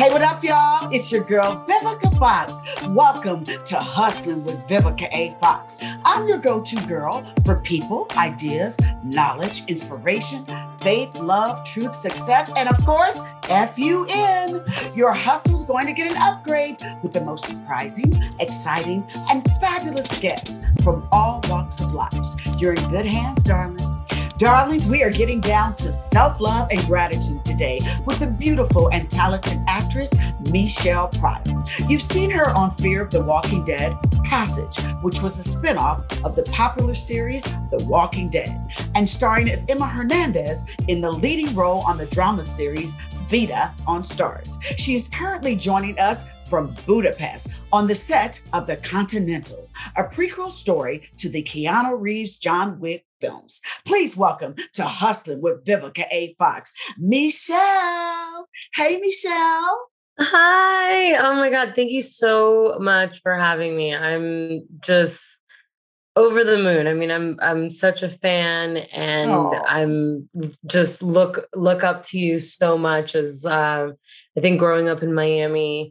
Hey, what up, y'all? It's your girl, Vivica Fox. Welcome to Hustling with Vivica A. Fox. I'm your go-to girl for people, ideas, knowledge, inspiration, faith, love, truth, success, and of course, FUN. Your hustle's going to get an upgrade with the most surprising, exciting, and fabulous guests from all walks of life. You're in good hands, darling. Darlings, we are getting down to self-love and gratitude today with the beautiful and talented actress, Michelle Pryor. You've seen her on Fear of the Walking Dead, Passage, which was a spinoff of the popular series, The Walking Dead, and starring as Emma Hernandez in the leading role on the drama series, Vita on Starz. She is currently joining us from Budapest on the set of The Continental, a prequel story to the Keanu Reeves John Wick films. Please welcome to Hustling with Vivica A. Fox, Michelle. Hey, Michelle. Hi. Oh my God. Thank you so much for having me. I'm just over the moon. I mean, I'm such a fan, and I'm just look up to you so much as I think growing up in Miami,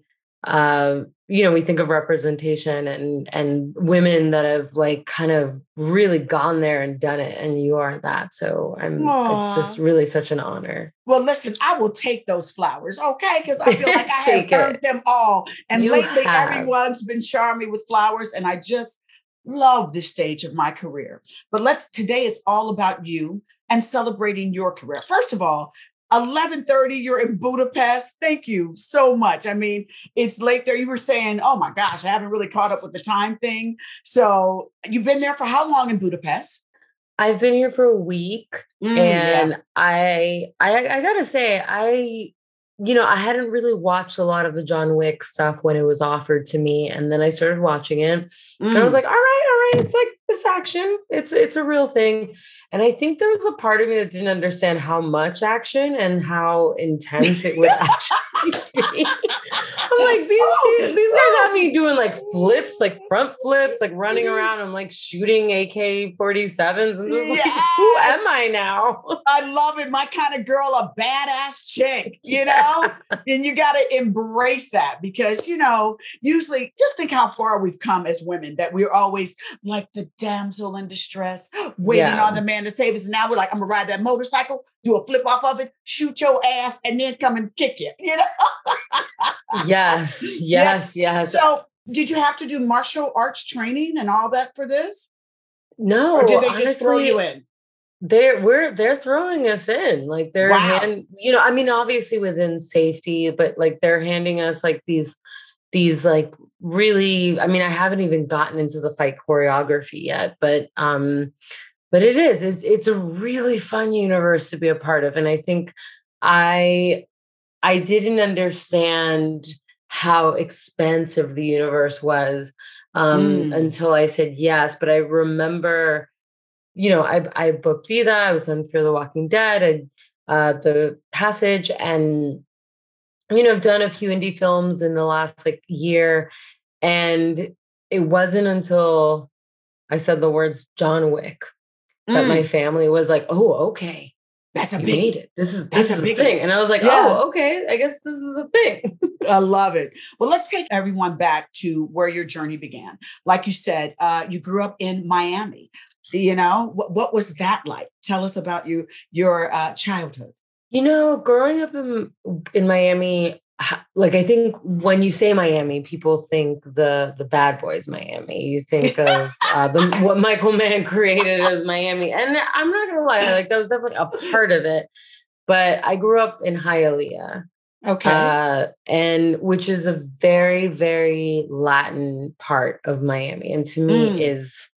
we think of representation and women that have like kind of really gone there and done it. And you are that. So it's just really such an honor. Well, listen, I will take those flowers, okay? Because I feel like I have earned them all. And lately everyone's been showering me with flowers, and I just love this stage of my career. But today is all about you and celebrating your career. First of all, 11:30, you're in Budapest. Thank you so much. I mean, it's late there. You were saying, oh my gosh, I haven't really caught up with the time thing. So you've been there for how long in Budapest? I've been here for a week, and I gotta say, I hadn't really watched a lot of the John Wick stuff when it was offered to me. And then I started watching it and I was like, all right. It's like this action. It's a real thing. And I think there was a part of me that didn't understand how much action and how intense it would actually be. I'm like, these guys have me doing like flips, like front flips, like running around. I'm like shooting AK-47s. I'm just like, who am I now? I love it. My kind of girl, a badass chick, you know? And you got to embrace that because, usually just think how far we've come as women, that we're always like the damsel in distress, waiting on the man to save us. And now we're like, I'm going to ride that motorcycle, do a flip off of it, shoot your ass, and then come and kick you, Yes. So did you have to do martial arts training and all that for this? No, or did they just throw you in? They're throwing us in, like they're obviously within safety, but like they're handing us like these like really, I mean, I haven't even gotten into the fight choreography yet, but it's a really fun universe to be a part of. And I think I didn't understand how expansive the universe was until I said yes. But I remember, I booked Vita, I was on Fear the Walking Dead and The Passage, and I've done a few indie films in the last like year, and it wasn't until I said the words John Wick that my family was like, "Oh, okay, that's a you big made it. This is a thing." And I was like, "Oh, okay, I guess this is a thing." I love it. Well, let's take everyone back to where your journey began. Like you said, you grew up in Miami. What was that like? Tell us about your childhood. Growing up in Miami, like I think when you say Miami, people think the Bad Boys Miami. You think of what Michael Mann created as Miami, and I'm not gonna lie, like that was definitely a part of it. But I grew up in Hialeah, and which is a very, very Latin part of Miami, and to me is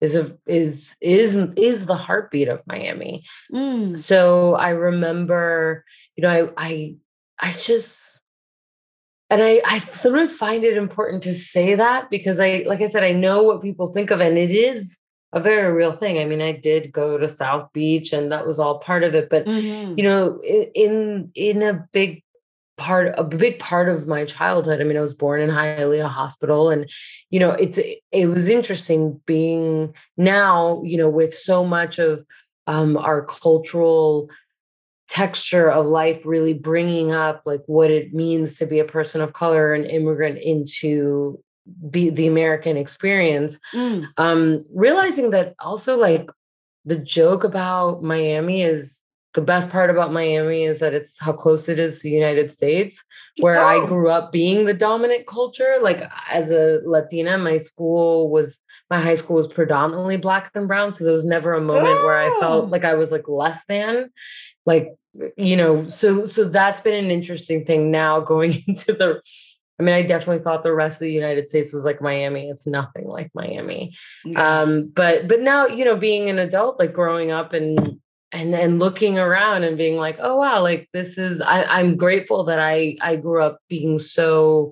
the heartbeat of Miami. So I remember, I just, and I sometimes find it important to say that because like I said, I know what people think of, and it is a very real thing. I mean, I did go to South Beach and that was all part of it, but in a big part of my childhood. I mean, I was born in Hialeah Hospital, and it was interesting being now, with so much of our cultural texture of life, really bringing up like what it means to be a person of color and immigrant into the American experience. Realizing that also like the joke about Miami is the best part about Miami is that it's how close it is to the United States, where I grew up being the dominant culture. Like as a Latina, my high school was predominantly Black and brown. So there was never a moment where I felt like I was like less than, like, so that's been an interesting thing now going into I definitely thought the rest of the United States was like Miami. It's nothing like Miami. Yeah. But now, being an adult, like growing up and looking around and being like, oh, wow, like this is, I'm grateful that I grew up being so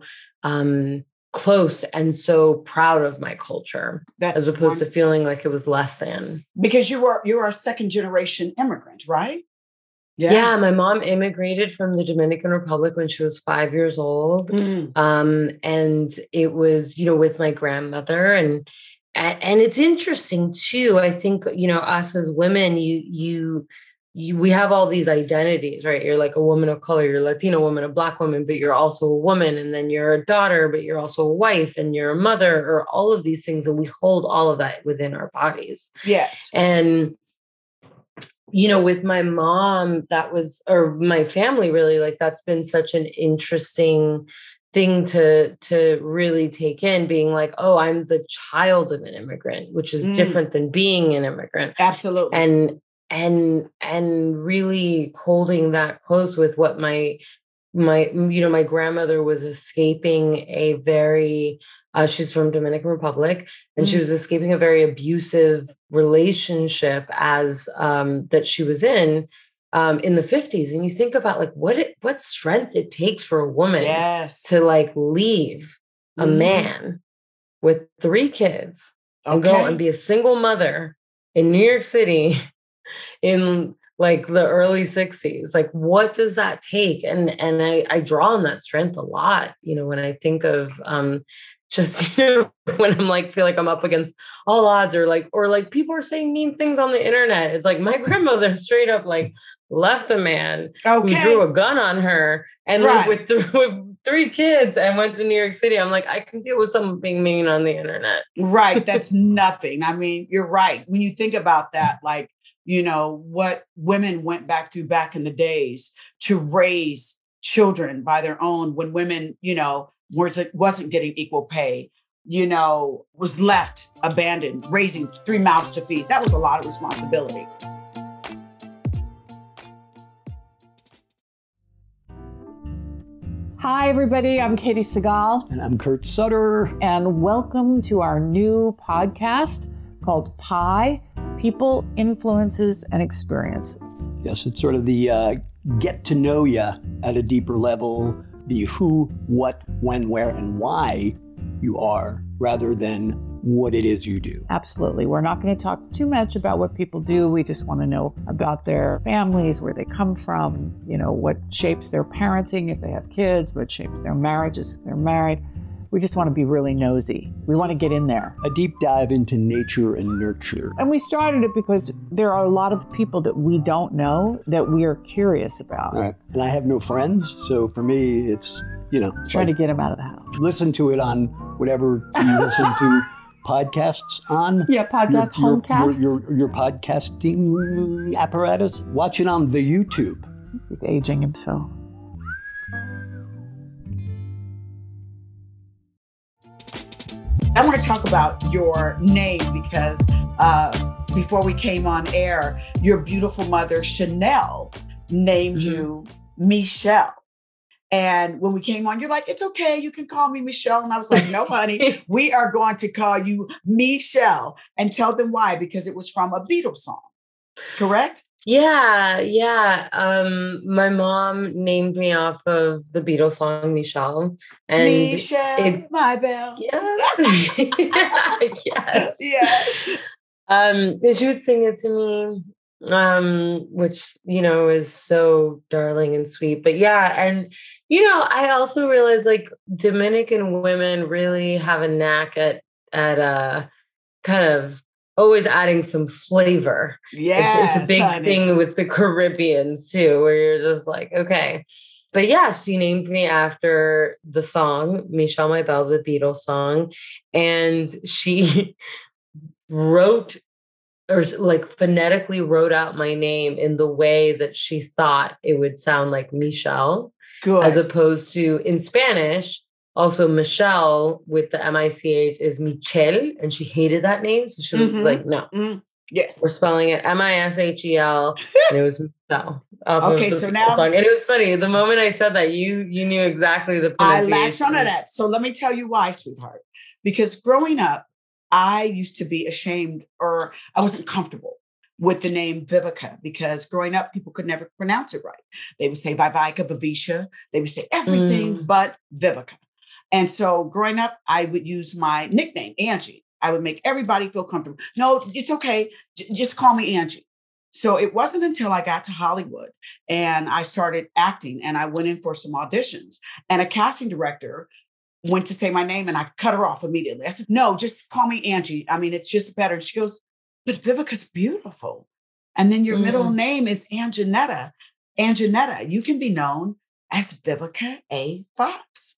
close and so proud of my culture, as opposed to feeling like it was less than. Because you are a second generation immigrant, right? Yeah, my mom immigrated from the Dominican Republic when she was 5 years old. And it was, with my grandmother. And it's interesting too. I think, us as women, we have all these identities, right? You're like a woman of color, you're a Latina woman, a Black woman, but you're also a woman. And then you're a daughter, but you're also a wife and you're a mother, or all of these things. And we hold all of that within our bodies. Yes. And with my mom, or my family, really, like that's been such an interesting thing to really take in, being like, oh, I'm the child of an immigrant, which is different than being an immigrant. Absolutely. And really holding that close with what my grandmother was escaping a very, she's from Dominican Republic, and she was escaping a very abusive relationship that she was in the 50s. And you think about like what strength it takes for a woman to like leave a man with 3 kids and go and be a single mother in New York City in like the early 60s. Like, what does that take? And I draw on that strength a lot, when I think of just, when I'm like, feel like I'm up against all odds, or like people are saying mean things on the internet. It's like my grandmother straight up like left a man who drew a gun on her and lived with 3 kids and went to New York City. I'm like, I can deal with someone being mean on the internet. Right. That's nothing. You're right. When you think about that, like, what women went through back in the days to raise children by their own, when women, wasn't getting equal pay, was left abandoned, raising 3 mouths to feed. That was a lot of responsibility. Hi, everybody. I'm Katie Segal. And I'm Kurt Sutter. And welcome to our new podcast called PIE, People, Influences, and Experiences. Yes, it's sort of the get to know you at a deeper level, the who, what, when, where, and why you are, rather than what it is you do. Absolutely. We're not going to talk too much about what people do. We just want to know about their families, where they come from, what shapes their parenting if they have kids, what shapes their marriages if they're married. We just want to be really nosy. We want to get in there. A deep dive into nature and nurture. And we started it because there are a lot of people that we don't know that we are curious about. Right. And I have no friends. So for me, it's, trying to get them out of the house. Listen to it on whatever you listen to podcasts on. Yeah, homecasts. Your podcasting apparatus. Watch it on the YouTube. He's aging himself. I want to talk about your name because before we came on air, your beautiful mother, Chanel, named you Michelle. And when we came on, you're like, it's okay, you can call me Michelle. And I was like, no, honey, we are going to call you Michelle, and tell them why, because it was from a Beatles song, correct? Yeah. My mom named me off of the Beatles song Michelle. And Michelle, my belle. Yes. Yes. And she would sing it to me, which, is so darling and sweet. But yeah, and, I also realized like Dominican women really have a knack at kind of always adding some flavor. Yeah, it's a big thing with the Caribbeans too, where you're just like, okay. But yeah, she named me after the song, Michelle My Belle, the Beatles song. And she wrote, or like phonetically wrote out my name in the way that she thought it would sound like Michelle. Good. As opposed to in Spanish, also Michelle with the M-I-C-H is Michelle, and she hated that name. So she was like, no, yes, we're spelling it M-I-S-H-E-L. And it was Michelle. Okay, so now song. And it was funny. The moment I said that, you knew exactly the pronunciation. I latched onto that. So let me tell you why, sweetheart. Because growing up, I used to be ashamed, or I wasn't comfortable with the name Vivica, because growing up, people could never pronounce it right. They would say Vivica, Bavisha. They would say everything but Vivica. And so growing up, I would use my nickname, Angie. I would make everybody feel comfortable. No, it's okay. Just call me Angie. So it wasn't until I got to Hollywood and I started acting and I went in for some auditions, and a casting director went to say my name and I cut her off immediately. I said, no, just call me Angie. I mean, it's just better. She goes, but Vivica's beautiful. And then your middle name is Anjanetta. Anjanetta, you can be known as Vivica A. Fox.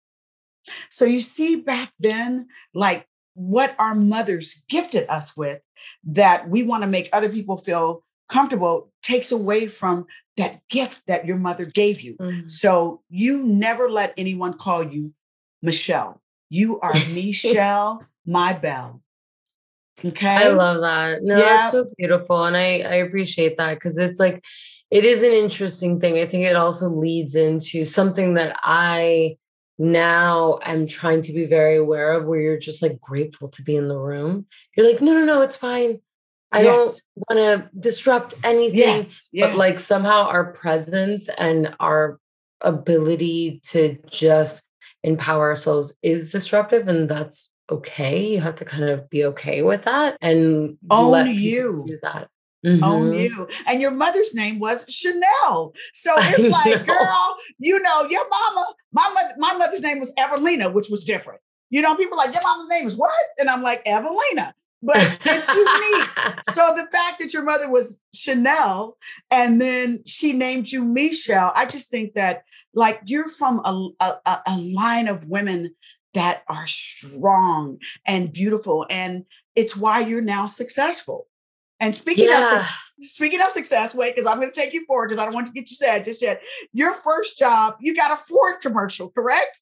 So you see back then, like what our mothers gifted us with, that we want to make other people feel comfortable, takes away from that gift that your mother gave you. So you never let anyone call you Michelle. You are Michelle My Belle. Okay. I love that. No, that's so beautiful. And I appreciate that, because it's like, it is an interesting thing. I think it also leads into something that I now am trying to be very aware of, where you're just like grateful to be in the room. You're like, no, it's fine. I don't want to disrupt anything. But like somehow our presence and our ability to just empower ourselves is disruptive, and that's okay. You have to kind of be okay with that and own you. Do that. Own you. And your mother's name was Chanel. So it's like, girl, you know, your mama, my mother's name was Evelina, which was different. You know, people are like, your mama's name is what? And I'm like, Evelina. But it's unique. So the fact that your mother was Chanel and then she named you Michelle, I just think that like you're from a line of women that are strong and beautiful. And it's why you're now successful. And speaking of success, wait, because I'm going to take you forward, because I don't want to get you sad just yet. Your first job, you got a Ford commercial, correct?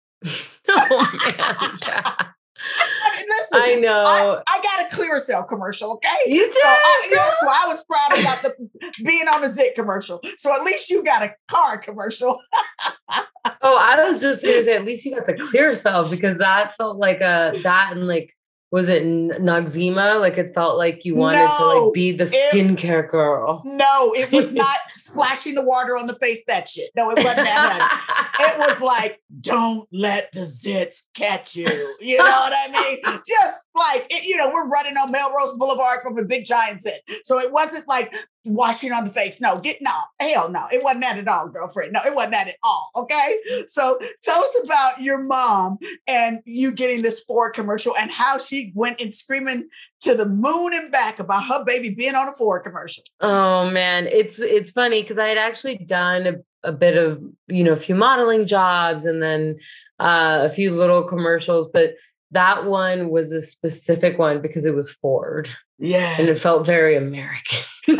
Oh, man. Yeah. Listen, I know. I got a Clearasil commercial, okay? You did? So I was proud about being on the Zit commercial. So at least you got a car commercial. Oh, I was just going to say, at least you got the Clearasil, because that felt like that, and like, was it Noxzema? Like it felt like you wanted to like be the skincare girl. No, it was not splashing the water on the face, that shit. No, it wasn't that. It was like, don't let the zits catch you. You know what I mean? Just like, we're running on Melrose Boulevard from a big giant zit. So it wasn't like washing on the face. No, hell no. It wasn't that at all, girlfriend. No, it wasn't that at all. Okay. So tell us about your mom and you getting this Ford commercial and how she went and screaming to the moon and back about her baby being on a Ford commercial. Oh man. It's funny, because I had actually done a bit of, a few modeling jobs and then a few little commercials, but that one was a specific one because it was Ford. Yeah. And it felt very American.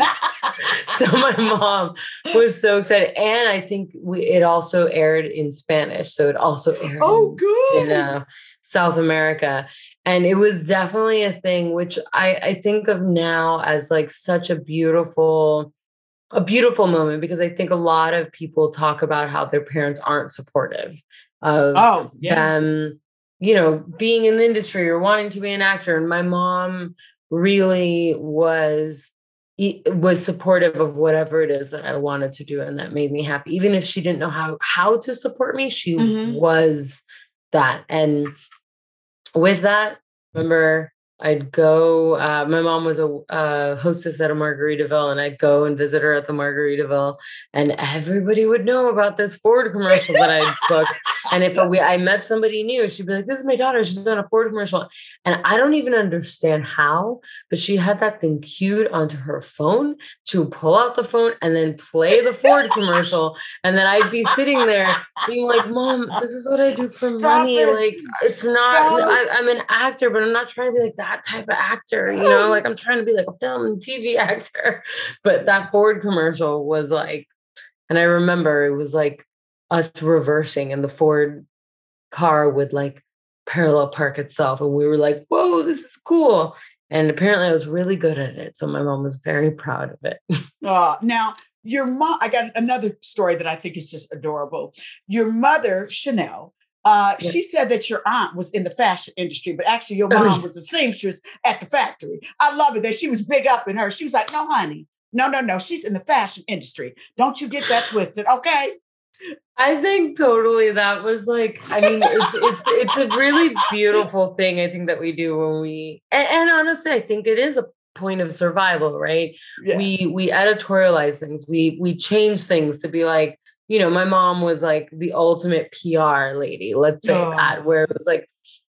So my mom was so excited. And I think it also aired in Spanish. So it also aired in South America. And it was definitely a thing, which I think of now as like such a beautiful moment, because I think a lot of people talk about how their parents aren't supportive of them, being in the industry or wanting to be an actor. And my mom really was supportive of whatever it is that I wanted to do. And that made me happy. Even if she didn't know how to support me, she was that. And with that, remember, I'd go, my mom was a hostess at a Margaritaville, and I'd go and visit her at the Margaritaville, and everybody would know about this Ford commercial that I'd booked. And if I met somebody new, she'd be like, this is my daughter. She's on a Ford commercial. And I don't even understand how, but she had that thing queued onto her phone. She would pull out the phone and then play the Ford commercial. And then I'd be sitting there being like, Mom, this is what I do for money. Like, it's not, I'm an actor, but I'm not trying to be like that type of actor, you know, like I'm trying to be like a film and TV actor. But that Ford commercial was like, and I remember it was like us reversing and the Ford car would like parallel park itself. And we were like, whoa, this is cool. And apparently I was really good at it. So my mom was very proud of it. Now, your mom, I got another story that I think is just adorable. Your mother, Chanel, she said that your aunt was in the fashion industry, but actually your mom was a seamstress at the factory. I love it that she was big up in her. She was like, no, honey, no. She's in the fashion industry. Don't you get that twisted. Okay. I think totally that was like, I mean, it's a really beautiful thing. I think that we do when we, and honestly, I think it is a point of survival, right? Yes. We editorialize things. We change things to be like, you know, my mom was like the ultimate PR lady, let's say that, where it was like,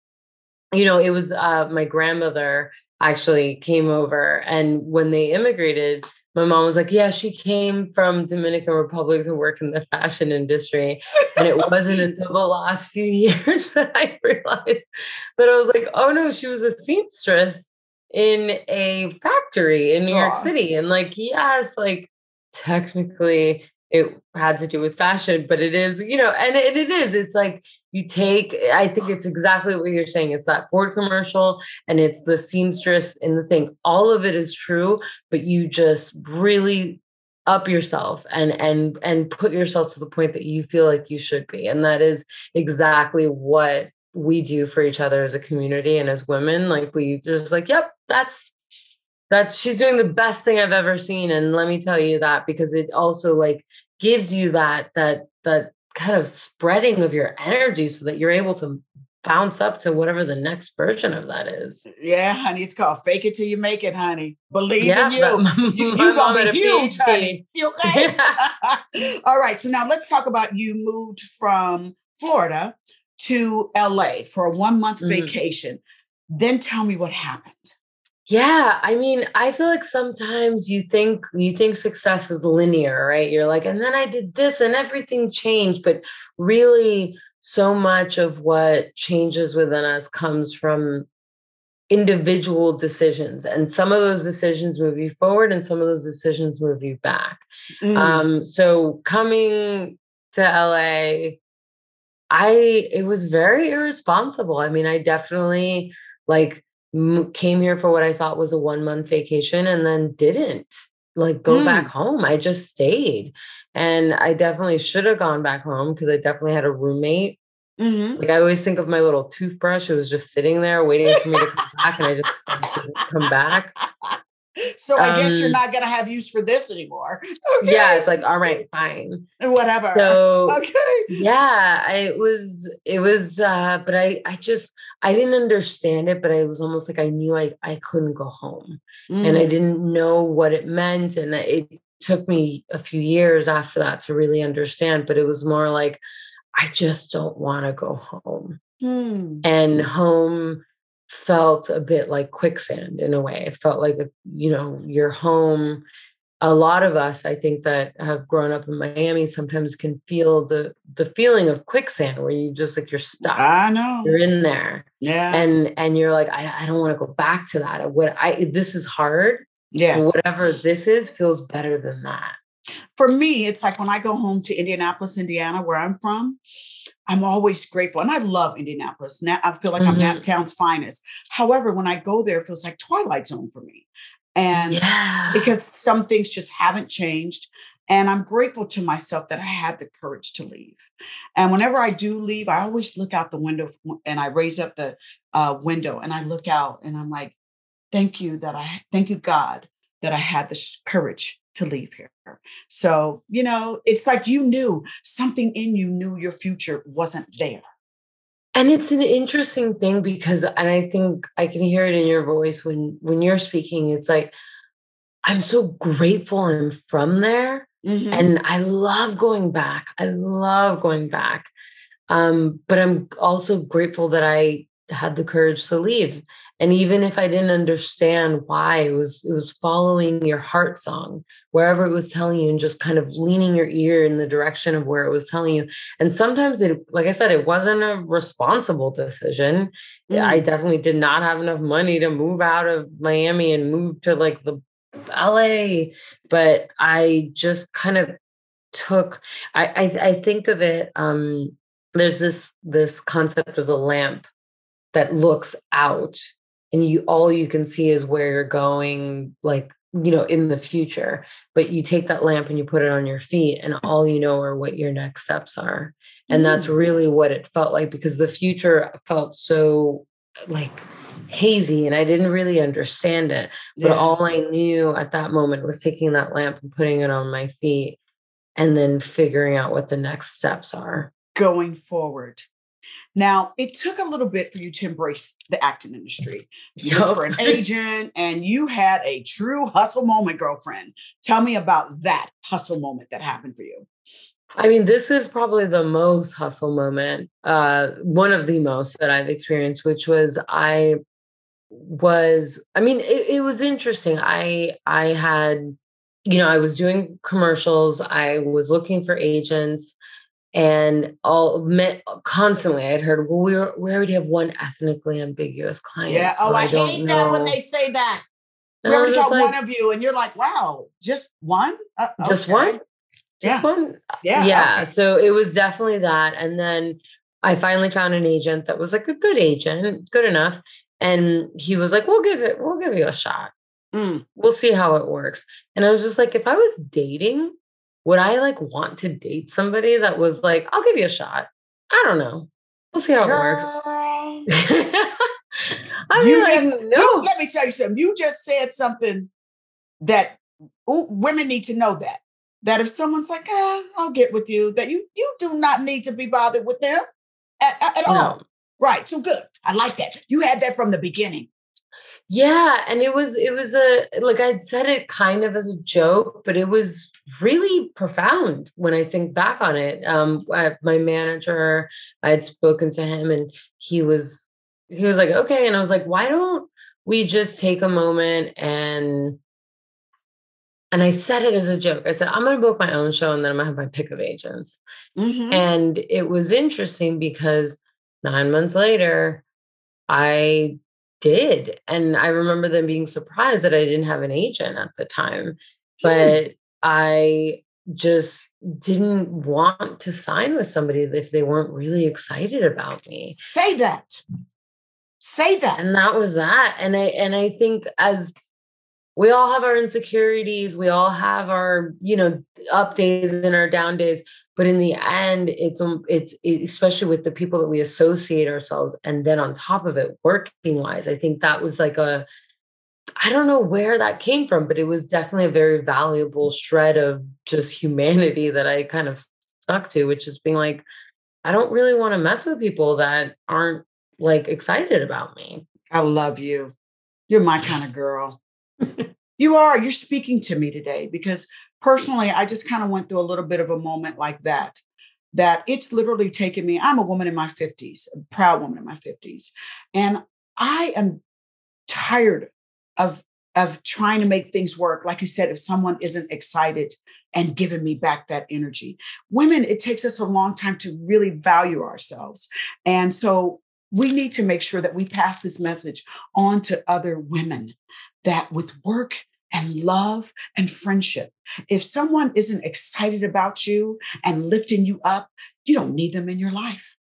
you know, it was my grandmother actually came over, and when they immigrated, my mom was like, yeah, she came from Dominican Republic to work in the fashion industry. And it wasn't until the last few years that I realized that I was like, oh no, she was a seamstress in a factory in New York City. And like, yes, like technically it had to do with fashion, but it is, you know, and it is, it's like you take, I think it's exactly what you're saying. It's that Ford commercial and it's the seamstress in the thing. All of it is true, but you just really up yourself and put yourself to the point that you feel like you should be. And that is exactly what we do for each other as a community and as women. Like we just like, yep, that's she's doing the best thing I've ever seen. And let me tell you that, because it also like gives you that kind of spreading of your energy so that you're able to bounce up to whatever the next version of that is. Yeah, honey. It's called fake it till you make it, honey. Believe in you. You're going to be huge, honey. You okay? All right. So now let's talk about you moved from Florida to LA for a 1-month vacation. Then tell me what happened. Yeah. I mean, I feel like sometimes you think success is linear, right? You're like, and then I did this and everything changed. But really, so much of what changes within us comes from individual decisions. And some of those decisions move you forward and some of those decisions move you back. So coming to LA, it was very irresponsible. I mean, I definitely like came here for what I thought was a 1-month vacation and then didn't like go back home. I just stayed, and I definitely should have gone back home because I definitely had a roommate. Like I always think of my little toothbrush. It was just sitting there waiting for me to come back, and I just didn't come back. So I guess you're not going to have use for this anymore. Okay. Yeah. It's like, all right, fine. Whatever. So, okay. Yeah, it was, but I didn't understand it, but I was almost like, I knew I couldn't go home and I didn't know what it meant. And it took me a few years after that to really understand, but it was more like, I just don't want to go home. And home felt a bit like quicksand in a way. It felt like, your home. A lot of us, I think, that have grown up in Miami sometimes can feel the feeling of quicksand where you just like, you're stuck. I know. You're in there. Yeah. And you're like, I don't want to go back to that. This is hard. Yes. Whatever this is feels better than that. For me, it's like when I go home to Indianapolis, Indiana, where I'm from, I'm always grateful. And I love Indianapolis. Now I feel like I'm that town's finest. However, when I go there, it feels like Twilight Zone for me. And because some things just haven't changed. And I'm grateful to myself that I had the courage to leave. And whenever I do leave, I always look out the window and I raise up the window and I look out and I'm like, thank you, God, that I had the courage to leave here. So, it's like you knew something in you knew your future wasn't there. And it's an interesting thing because, and I think I can hear it in your voice when you're speaking, it's like, I'm so grateful I'm from there. And I love going back. But I'm also grateful that I had the courage to leave. And even if I didn't understand why, it was following your heart song, wherever it was telling you, and just kind of leaning your ear in the direction of where it was telling you. And sometimes like I said, it wasn't a responsible decision. I definitely did not have enough money to move out of Miami and move to like the LA, but I just kind of I think of it, there's this concept of the lamp that looks out, and all you can see is where you're going, like, in the future. But you take that lamp and you put it on your feet, and all you know are what your next steps are. And that's really what it felt like, because the future felt so like hazy and I didn't really understand it. But all I knew at that moment was taking that lamp and putting it on my feet, and then figuring out what the next steps are. Going forward. Now, it took a little bit for you to embrace the acting industry. You looked for an agent, and you had a true hustle moment, girlfriend. Tell me about that hustle moment that happened for you. I mean, this is probably the most hustle moment, one of the most that I've experienced, which was it was interesting. I had, I was doing commercials. I was looking for agents, and constantly I'd heard, well, we already have one ethnically ambiguous client. Yeah. So I hate that when they say that. We already got one of you, and you're like, wow, just one? Just one? Just one? Yeah. Yeah. Okay. So it was definitely that. And then I finally found an agent that was like a good agent, good enough. And he was like, we'll give you a shot. We'll see how it works. And I was just like, if I was dating, would I like want to date somebody that was like, I'll give you a shot? I don't know. We'll see how it works. No. Let me tell you something. You just said something that women need to know, that if someone's like, I'll get with you, that you do not need to be bothered with them at all. Right. So good. I like that. You had that from the beginning. Yeah. And it was like I'd said it kind of as a joke, but it was really profound when I think back on it. My manager, I had spoken to him, and he was like, okay. And I was like, why don't we just take a moment and I said it as a joke. I said, I'm going to book my own show, and then I'm going to have my pick of agents. And it was interesting because 9 months later, I did. And I remember them being surprised that I didn't have an agent at the time. But I just didn't want to sign with somebody if they weren't really excited about me. Say that. And that was that. And I think, as we all have our insecurities, we all have our, up days and our down days. But in the end, it's especially with the people that we associate ourselves, and then on top of it, working wise, I think that was like I don't know where that came from, but it was definitely a very valuable shred of just humanity that I kind of stuck to, which is being like, I don't really want to mess with people that aren't like excited about me. I love you. You're my kind of girl. You're speaking to me today, because personally, I just kind of went through a little bit of a moment like that it's literally taken me. I'm a woman in my 50s, a proud woman in my 50s. And I am tired of trying to make things work. Like you said, if someone isn't excited and giving me back that energy. Women, it takes us a long time to really value ourselves. And so we need to make sure that we pass this message on to other women, that with work and love and friendship, if someone isn't excited about you and lifting you up, you don't need them in your life.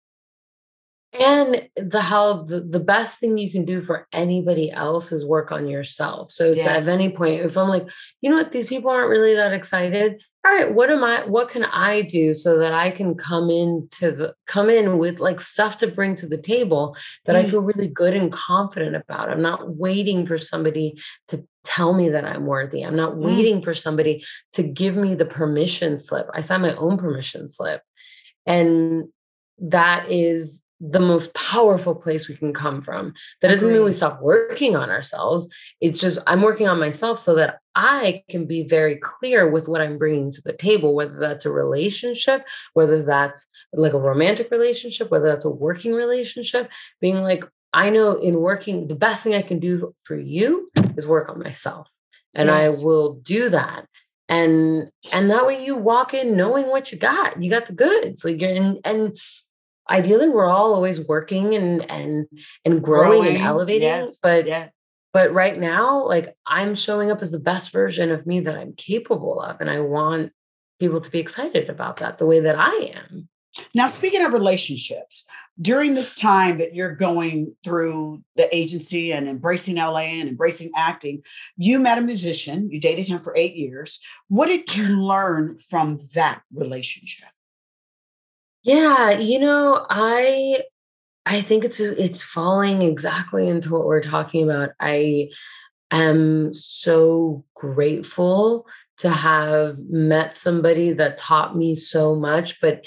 And the best thing you can do for anybody else is work on yourself. So it's at any point, if I'm like, you know what, these people aren't really that excited. All right, what can I do so that I can come in with like stuff to bring to the table that I feel really good and confident about? I'm not waiting for somebody to tell me that I'm worthy. I'm not waiting for somebody to give me the permission slip. I sign my own permission slip. And that is the most powerful place we can come from. That doesn't mean we stop working on ourselves. It's just, I'm working on myself so that I can be very clear with what I'm bringing to the table, whether that's a relationship, whether that's like a romantic relationship, whether that's a working relationship, being like, I know in working, the best thing I can do for you is work on myself. And I will do that. And that way you walk in knowing what you got the goods. Like and ideally we're all always working and growing and elevating. But right now, like I'm showing up as the best version of me that I'm capable of. And I want people to be excited about that the way that I am. Now, speaking of relationships, during this time that you're going through the agency and embracing LA and embracing acting, you met a musician, you dated him for 8 years. What did you learn from that relationship? Yeah, I think it's falling exactly into what we're talking about. I am so grateful to have met somebody that taught me so much, but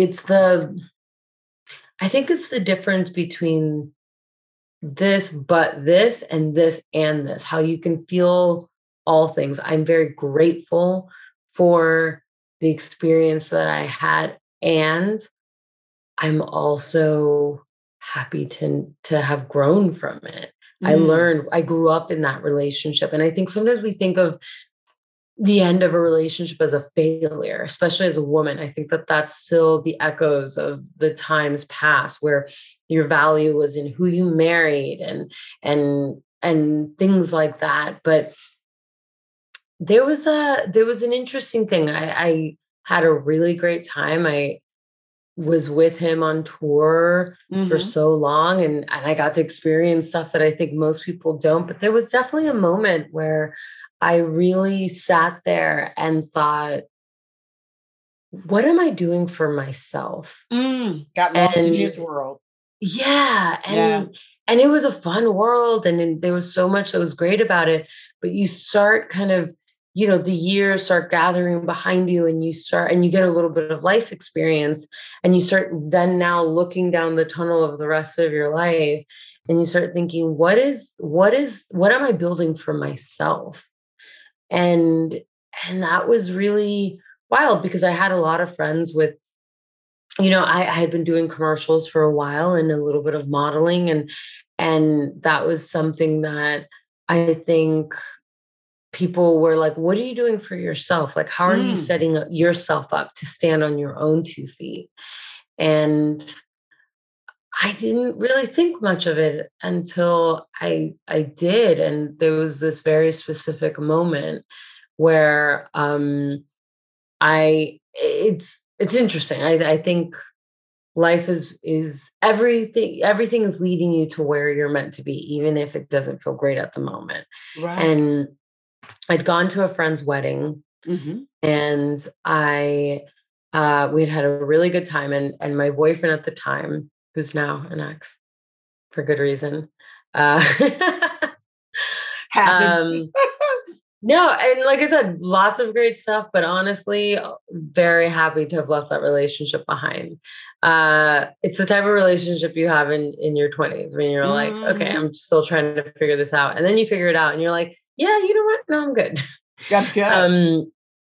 I think it's the difference between this, but this, and this, and this, how you can feel all things. I'm very grateful for the experience that I had. And I'm also happy to have grown from it. I grew up in that relationship. And I think sometimes we think of the end of a relationship as a failure, especially as a woman. I think that that's still the echoes of the times past where your value was in who you married and things like that. But there was an interesting thing. I had a really great time. I was with him on tour for so long and I got to experience stuff that I think most people don't. But there was definitely a moment where I really sat there and thought, what am I doing for myself? Got lost in his world. Yeah. And it was a fun world. And there was so much that was great about it. But you start kind of, the years start gathering behind you and you get a little bit of life experience and you start then now looking down the tunnel of the rest of your life and you start thinking, what am I building for myself? And that was really wild because I had a lot of friends with, I had been doing commercials for a while and a little bit of modeling. And that was something that I think people were like, what are you doing for yourself? Like, how are you setting yourself up to stand on your own 2 feet? And I didn't really think much of it until I did. And there was this very specific moment where it's interesting. I think life is everything is leading you to where you're meant to be, even if it doesn't feel great at the moment. Right. And I'd gone to a friend's wedding and we had a really good time. And my boyfriend at the time, who's now an ex for good reason. Happens. No, and like I said, lots of great stuff, but honestly, very happy to have left that relationship behind. It's the type of relationship you have in your 20s when you're like, okay, I'm still trying to figure this out. And then you figure it out and you're like, yeah, you know what? No, I'm good. That's good.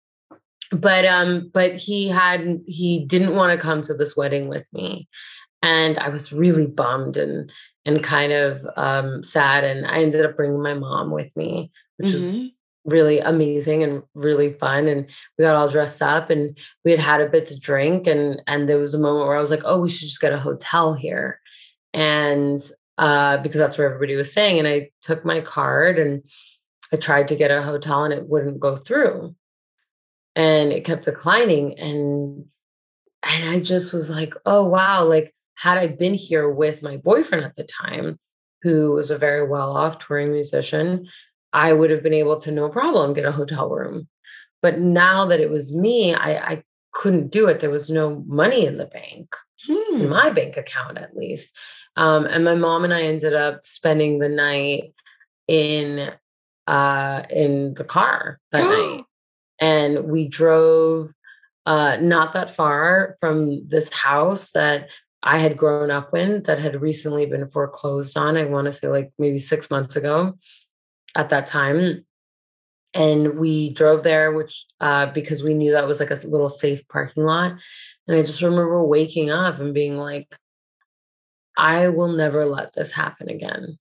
But he didn't want to come to this wedding with me. And I was really bummed and kind of sad. And I ended up bringing my mom with me, which was really amazing and really fun. And we got all dressed up and we had a bit to drink. And there was a moment where I was like, oh, we should just get a hotel here. And because that's where everybody was staying. And I took my card and I tried to get a hotel and it wouldn't go through. And it kept declining. And I just was like, oh, wow. Like, had I been here with my boyfriend at the time, who was a very well-off touring musician, I would have been able to, no problem, get a hotel room. But now that it was me, I couldn't do it. There was no money in the bank, in my bank account, at least. And my mom and I ended up spending the night in the car that night. And we drove not that far from this house that I had grown up in that had recently been foreclosed on. I want to say like maybe 6 months ago at that time. And we drove there, which because we knew that was like a little safe parking lot. And I just remember waking up and being like, I will never let this happen again.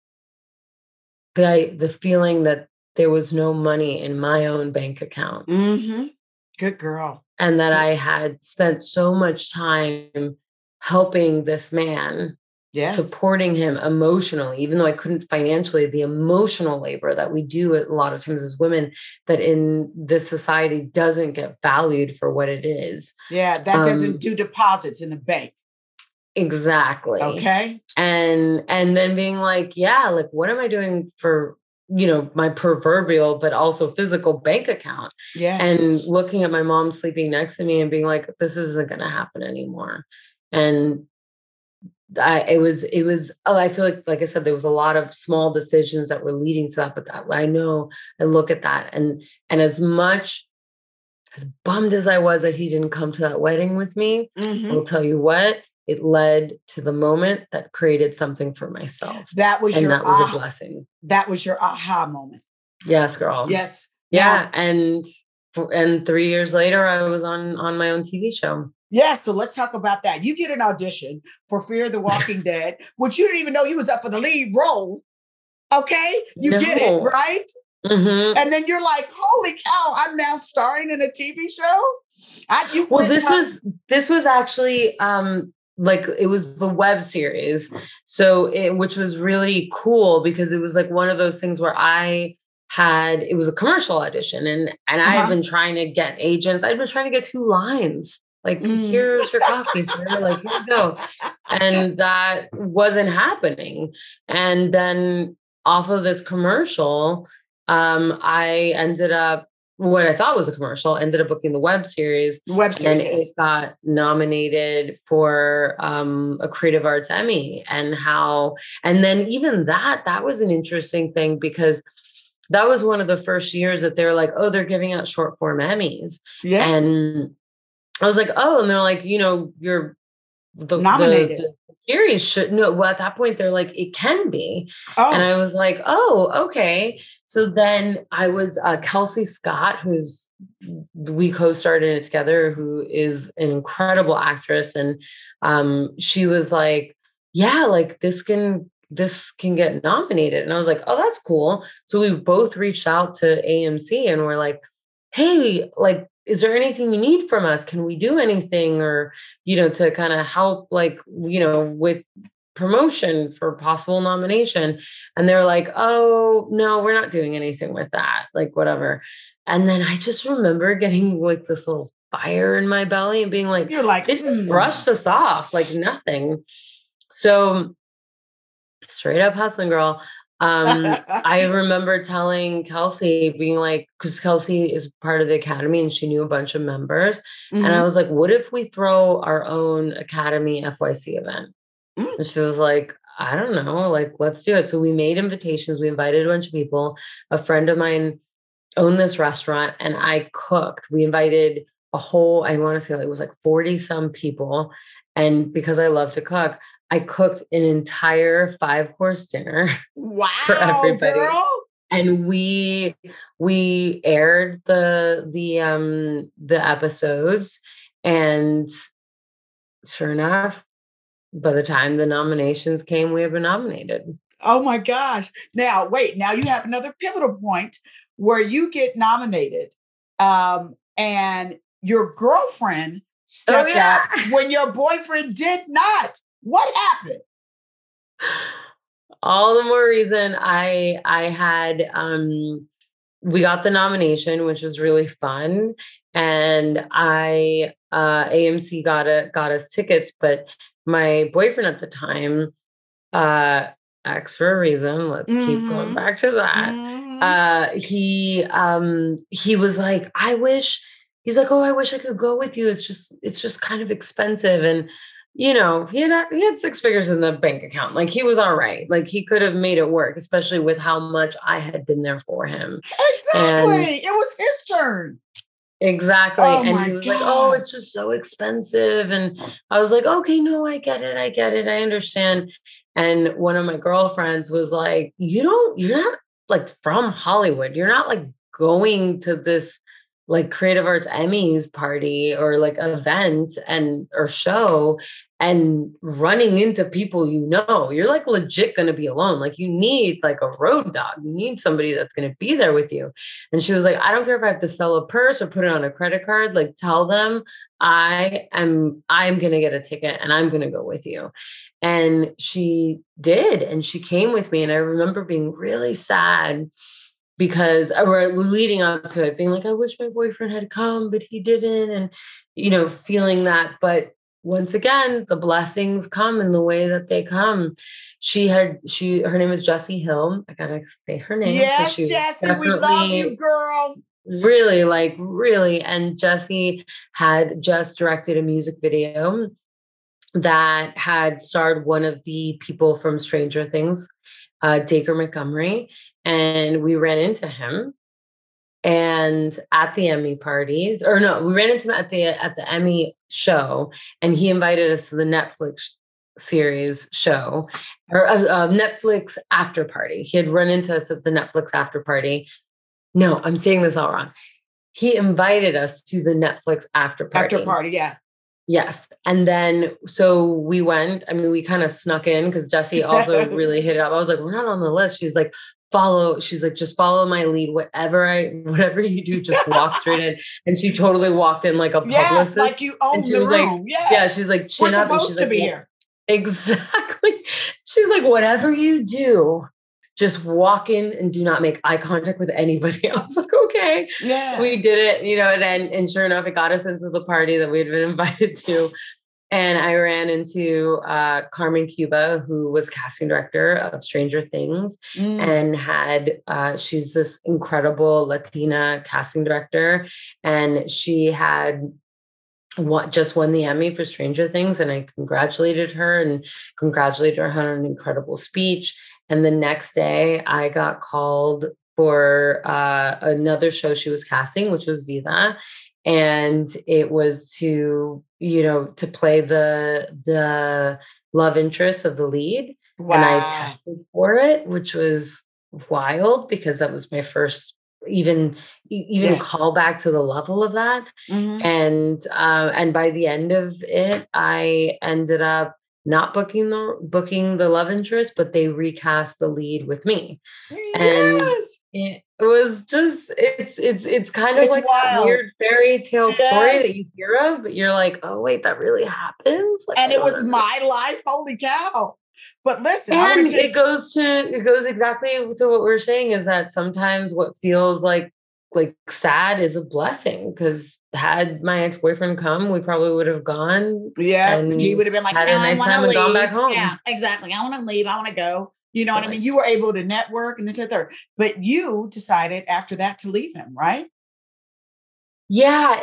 The feeling that there was no money in my own bank account. Mm-hmm. Good girl. And that I had spent so much time helping this man, supporting him emotionally, even though I couldn't financially, the emotional labor that we do a lot of times as women that in this society doesn't get valued for what it is. Yeah, that doesn't do deposits in the bank. Exactly. Okay. And then being like, yeah, like, what am I doing for, my proverbial, but also physical bank account? Yeah. And looking at my mom sleeping next to me and being like, this isn't going to happen anymore. And I feel like I said, there was a lot of small decisions that were leading to that, but that I know I look at that and as much as bummed as I was that he didn't come to that wedding with me, I'll tell you what, it led to the moment that created something for myself. That was a blessing. That was your aha moment. Yes, girl. Yes. Yeah. Now, and 3 years later, I was on my own TV show. Yeah. So let's talk about that. You get an audition for Fear the Walking Dead, which you didn't even know you was up for the lead role. Okay. You get it, right? Mm-hmm. And then you're like, holy cow, I'm now starring in a TV show. This was actually, like it was the web series. So which was really cool because it was like one of those things where it was a commercial audition and I had been trying to get agents. I'd been trying to get 2 lines. Like, here's your coffee, sir. Like, here you go. And that wasn't happening. And then off of this commercial, I ended up, what I thought was a commercial, ended up booking the web series. And it got nominated for a Creative Arts Emmy. And then even that was an interesting thing because that was one of the first years that they were like, oh, they're giving out short form Emmys. Yeah. And I was like, oh, and they're like, you're nominated. The series should know. Well, at that point, they're like, it can be. Oh. And I was like, oh, okay. So then I was Kelsey Scott, we co-starred in it together, who is an incredible actress. And she was like, yeah, like this can get nominated. And I was like, oh, that's cool. So we both reached out to AMC and we're like, hey, like, is there anything you need from us? Can we do anything or, to kind of help, like, with promotion for possible nomination? And they're like, oh, no, we're not doing anything with that. Like, whatever. And then I just remember getting like this little fire in my belly and being like, you're like, they just brushed us off like nothing. So straight up hustling, girl. I remember telling Kelsey, being like, because Kelsey is part of the Academy and she knew a bunch of members. And I was like, what if we throw our own Academy FYC event? And she was like, I don't know, like, let's do it. So we made invitations. We invited a bunch of people. A friend of mine owned this restaurant and I cooked. We invited I want to say it was like 40 some people. And because I love to cook, I cooked an entire 5-course dinner. Wow, for everybody. Girl. And we aired the episodes, and sure enough, by the time the nominations came, we had been nominated. Oh my gosh. Now you have another pivotal point where you get nominated and your girlfriend stepped up when your boyfriend did not. What happened? All the more reason I had, we got the nomination, which was really fun. And AMC got us tickets, but my boyfriend at the time, X for a reason, let's keep going back to that. He was like, he's like, oh, I wish I could go with you. It's just kind of expensive. And he had 6 figures in the bank account. Like, he was all right. Like, he could have made it work, especially with how much I had been there for him. Exactly. It was his turn. Exactly. Oh, and he was like, oh, it's just so expensive. And I was like, okay, no, I get it. I understand. And one of my girlfriends was like, you're not like from Hollywood. You're not like going to this like Creative Arts Emmys party or like event or show and running into people, you're like legit going to be alone. Like you need like a road dog. You need somebody that's going to be there with you. And she was like, I don't care if I have to sell a purse or put it on a credit card. Like tell them I'm going to get a ticket and I'm going to go with you. And she did. And she came with me. And I remember being really sad because we're leading up to it being like, I wish my boyfriend had come, but he didn't. And, feeling that. But once again, the blessings come in the way that they come. Her name is Jessie Hill. I gotta say her name. Yes, Jessie, we love you, girl. Really. And Jessie had just directed a music video that had starred one of the people from Stranger Things, Dacre Montgomery. And we ran into him and at the Emmy parties, or no, we ran into him at the Emmy show, and he invited us to the Netflix series show or Netflix after party. He had run into us at the Netflix after party. No, I'm saying this all wrong. He invited us to the Netflix after party. After party, yeah. Yes. And then, so we went, we kind of snuck in because Jessie also really hit it up. I was like, we're not on the list. She's like, just follow my lead. Whatever you do, just walk straight in. And she totally walked in like a publicist. Yes, like you own the room. Like, yeah, she's like, chin up. We're supposed to be here. Exactly. She's like, whatever you do, just walk in and do not make eye contact with anybody. I was like, okay. Yeah. So we did it, and sure enough, it got us into the party that we had been invited to. And I ran into Carmen Cuba, who was casting director of Stranger Things and she's this incredible Latina casting director. And she had just won the Emmy for Stranger Things. And I congratulated her on an incredible speech. And the next day I got called for another show she was casting, which was Vida. And it was to play the love interest of the lead. Wow. And I tested for it, which was wild because that was my first even call back to the level of that. Mm-hmm. And by the end of it, I ended up not booking the love interest, but they recast the lead with me. Yes. And it was just, it's kind of like that weird fairy tale story that you hear of, but you're like, oh wait, that really happens. Like, and it was my life. Holy cow. But listen, and it goes exactly to what we're saying is that sometimes what feels like sad is a blessing, because had my ex-boyfriend come, we probably would have gone. Yeah. And he would have been like, had a nice time and gone back home. Yeah, exactly. I want to leave. I want to go. You know what I mean? You were able to network and this and that, but you decided after that to leave him, right? Yeah,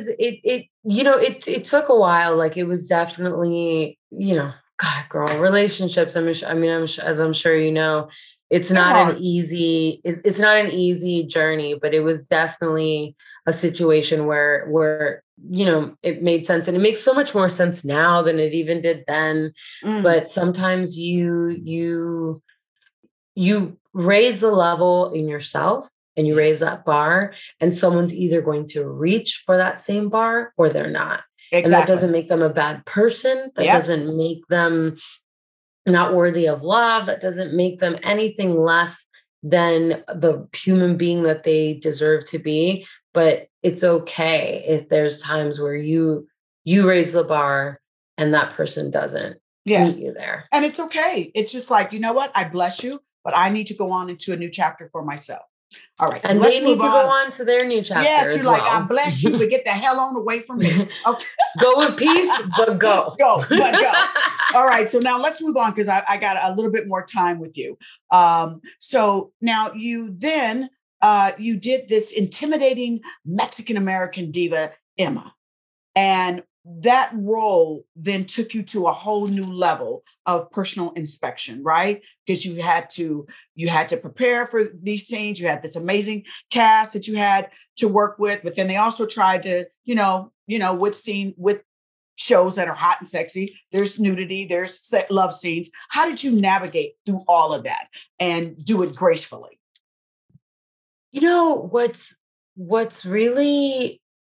it took a while. Like it was definitely, God, girl, relationships. As I'm sure you know, it's not an easy journey, but it was definitely a situation where it made sense, and it makes so much more sense now than it even did then. But sometimes you raise the level in yourself and you raise that bar, and someone's either going to reach for that same bar or they're not. Exactly. And that doesn't make them a bad person. That doesn't make them not worthy of love. That doesn't make them anything less than the human being that they deserve to be. But it's okay if there's times where you raise the bar and that person doesn't meet you there. And it's okay. It's just like, you know what? I bless you, but I need to go on into a new chapter for myself. All right. And they need to go on to their new chapter. Yes, you're like, I bless you, but get the hell on away from me. Okay. Go with peace, but go. Go. All right. So now let's move on, because I got a little bit more time with you. So now you then you did this intimidating Mexican-American diva, Emma. And that role then took you to a whole new level of personal inspection, right? Because you had to prepare for these scenes. You had this amazing cast that you had to work with, but then they also tried to, with shows that are hot and sexy, there's nudity, there's love scenes. How did you navigate through all of that and do it gracefully? You know, what's really,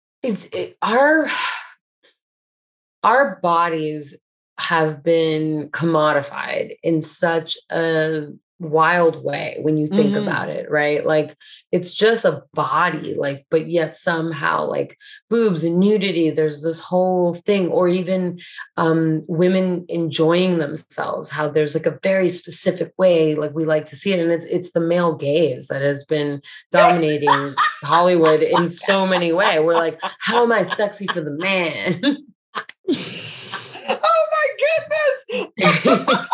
our bodies have been commodified in such a wild way when you think about it, right? Like it's just a body, like, but yet somehow like boobs and nudity, there's this whole thing, or even women enjoying themselves, how there's like a very specific way, like we like to see it. And it's the male gaze that has been dominating Hollywood in so many ways. We're like, how am I sexy for the man? Oh my goodness.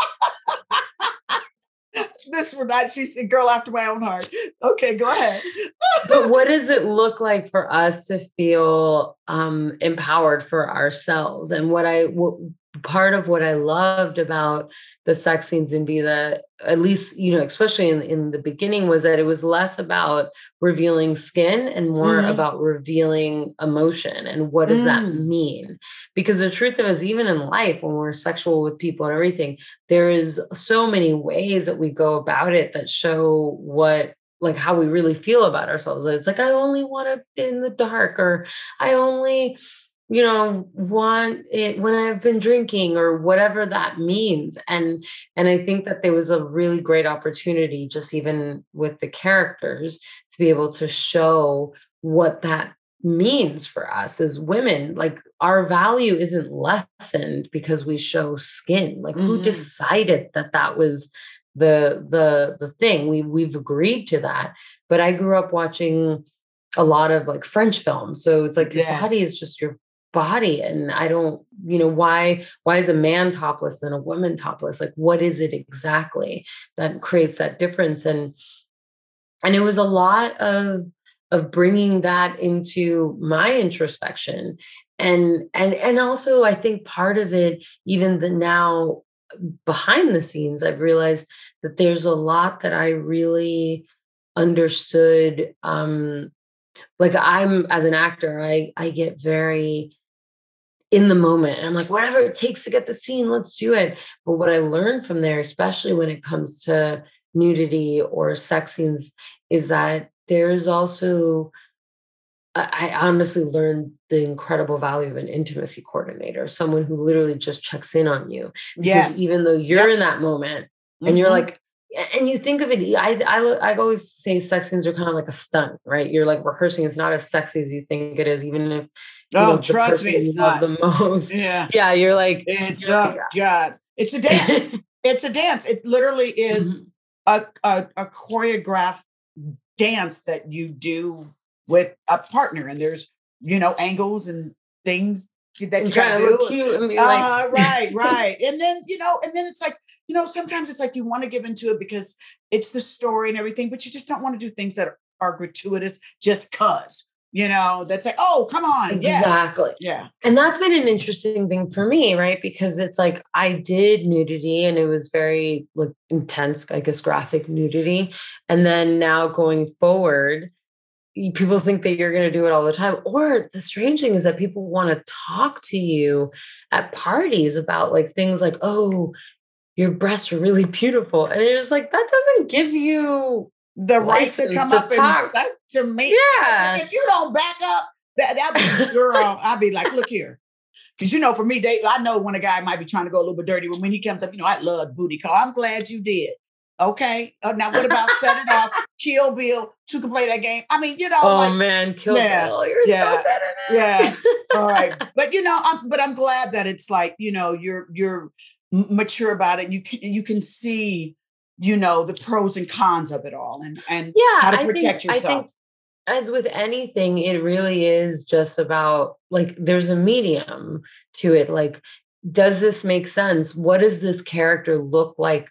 This one, she's a girl after my own heart. Okay, go ahead. But what does it look like for us to feel empowered for ourselves? And part of what I loved about the sex scenes in Vida, at least, you know, especially in the beginning, was that it was less about revealing skin and more about revealing emotion. And what does that mean? Because the truth of it is, even in life, when we're sexual with people and everything, there is so many ways that we go about it that show like how we really feel about ourselves. It's like, I only want it in the dark, or I only, you know, want it when I've been drinking, or whatever that means. And I think that there was a really great opportunity, just even with the characters, to be able to show what that means for us as women. Like our value isn't lessened because we show skin. Like who decided that was the thing? We've agreed to that. But I grew up watching a lot of like French films. So it's like your body is just your body. And I don't, you know, why is a man topless and a woman topless? Like, what is it exactly that creates that difference? And it was a lot of bringing that into my introspection. And also I think part of it, even now behind the scenes, I've realized that there's a lot that I really understood. Like I'm, as an actor, I get very in the moment. And I'm like, whatever it takes to get the scene, let's do it. But what I learned from there, especially when it comes to nudity or sex scenes, is that there's also, I honestly learned the incredible value of an intimacy coordinator, someone who literally just checks in on you. Because even though you're in that moment and you're like, and you think of it, I always say sex scenes are kind of like a stunt, right? You're like rehearsing. It's not as sexy as you think it is, even if, trust me, it's not the most. Yeah, you're like, God, it's a dance. It's a dance. It literally is a choreographed dance that you do with a partner, and there's, you know, angles and things that you gotta do. Look cute and be like, right. And then, it's like, sometimes it's like you want to give into it because it's the story and everything, but you just don't want to do things that are gratuitous just cause. That's like, oh, come on. Exactly. Yes. Yeah. And that's been an interesting thing for me, right? Because it's like, I did nudity and it was very like intense, I guess, graphic nudity. And then now going forward, people think that you're going to do it all the time. Or the strange thing is that people want to talk to you at parties about like things like, oh, your breasts are really beautiful. And it's like, that doesn't give you the right to come up and say to me. Yeah. If you don't back up, that be, girl, I'll be like, look here. Because, for me, I know when a guy might be trying to go a little bit dirty, but when he comes up, I love booty call. I'm glad you did. Okay. Now, what about set it off? Kill Bill, two can play that game. I mean, oh man, Kill Bill. You're so good at it. Yeah. All right. But, I'm glad that it's like, you're mature about it. You can see, the pros and cons of it all and how to protect yourself. I think as with anything, it really is just about like, there's a medium to it. Like, does this make sense? What does this character look like?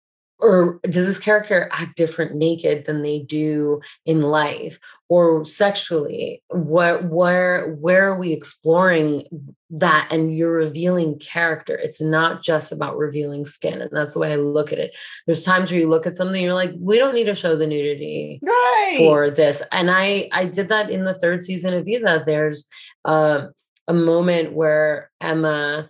Or does this character act different naked than they do in life or sexually? Where are we exploring that? And you're revealing character. It's not just about revealing skin. And that's the way I look at it. There's times where you look at something, you're like, we don't need to show the nudity for this. And I did that in the third season of Vida. There's a moment where Emma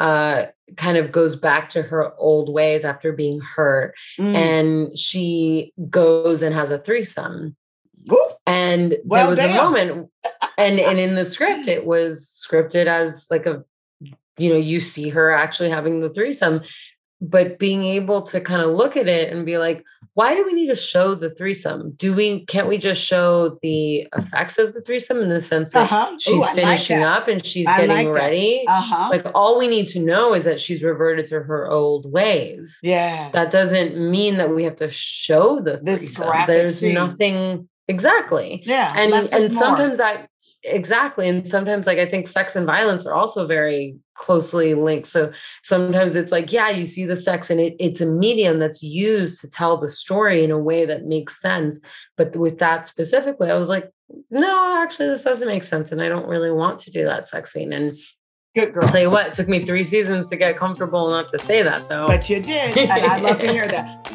kind of goes back to her old ways after being hurt. And she goes and has a threesome Ooh, And there was a moment, and in the script, it was scripted as like you see her actually having the threesome, but being able to kind of look at it and be like, why do we need to show the threesome? Can't we just show the effects of the threesome in the sense that she's finishing up and she's getting ready? Like all we need to know is that she's reverted to her old ways. Yes. That doesn't mean that we have to show the threesome. There's nothing. Exactly. Yeah. And sometimes exactly. And sometimes like, I think sex and violence are also very closely linked. So sometimes it's like, yeah, you see the sex and it's a medium that's used to tell the story in a way that makes sense. But with that specifically, I was like, no, actually this doesn't make sense. And I don't really want to do that sex scene. And good girl. I'll tell you what, it took me 3 seasons to get comfortable enough to say that though. But you did. And I'd love to hear that.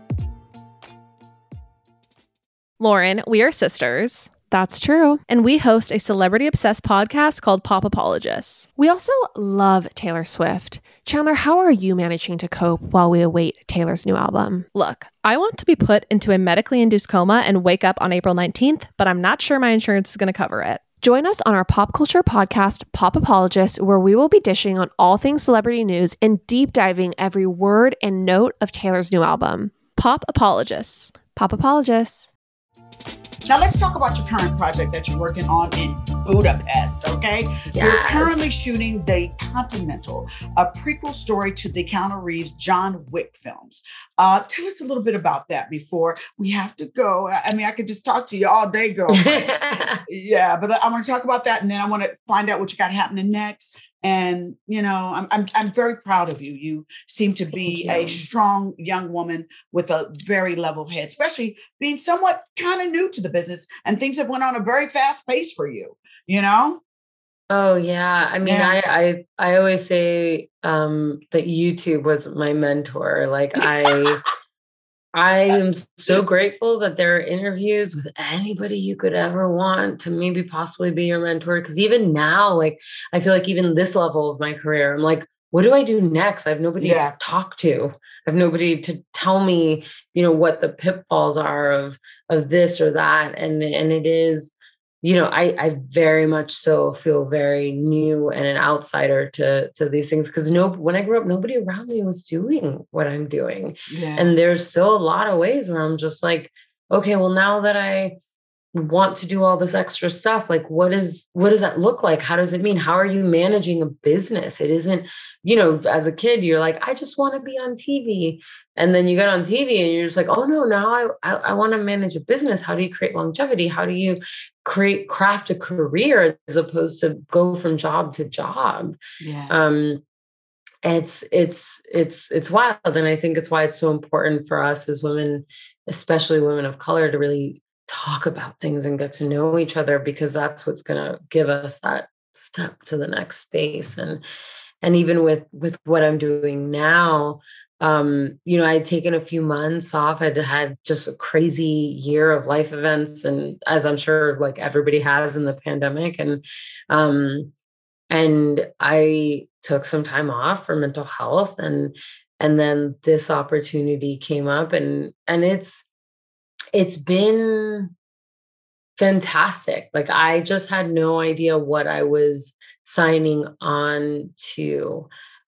Lauren, we are sisters. That's true. And we host a celebrity-obsessed podcast called Pop Apologists. We also love Taylor Swift. Chandler, how are you managing to cope while we await Taylor's new album? Look, I want to be put into a medically induced coma and wake up on April 19th, but I'm not sure my insurance is going to cover it. Join us on our pop culture podcast, Pop Apologists, where we will be dishing on all things celebrity news and deep diving every word and note of Taylor's new album. Pop Apologists. Pop Apologists. Now let's talk about your current project that you're working on in Budapest, okay? Yes. You're currently shooting The Continental, a prequel story to the Keanu Reeves John Wick films. Tell us a little bit about that before we have to go. I mean, I could just talk to you all day, girlfriend. Yeah, but I want to talk about that, and then I want to find out what you got happening next. And, I'm very proud of you. You seem to be a strong young woman with a very level head, especially being somewhat kind of new to the business, and things have went on a very fast pace for you, Oh yeah. I mean, yeah. I always say, that YouTube was my mentor. Like I am so grateful that there are interviews with anybody you could ever want to maybe possibly be your mentor. Because even now, like, I feel like even this level of my career, I'm like, what do I do next? I have nobody to talk to. I have nobody to tell me, what the pitfalls are of this or that. And it is, I very much so feel very new and an outsider to these things, because when I grew up, nobody around me was doing what I'm doing. Yeah. And there's still a lot of ways where I'm just like, okay, well, now that I want to do all this extra stuff, like what does that look like? How does it mean? How are you managing a business? It isn't, as a kid, you're like, I just want to be on TV. And then you get on TV and you're just like, oh no, now I want to manage a business. How do you create longevity? How do you craft a career as opposed to go from job to job? Yeah. It's wild. And I think it's why it's so important for us as women, especially women of color, to really talk about things and get to know each other, because that's what's going to give us that step to the next space. And even with what I'm doing now, I'd taken a few months off. I'd had just a crazy year of life events. And as I'm sure like everybody has in the pandemic, and I took some time off for mental health, and then this opportunity came up, and it's been fantastic. Like I just had no idea what I was signing on to.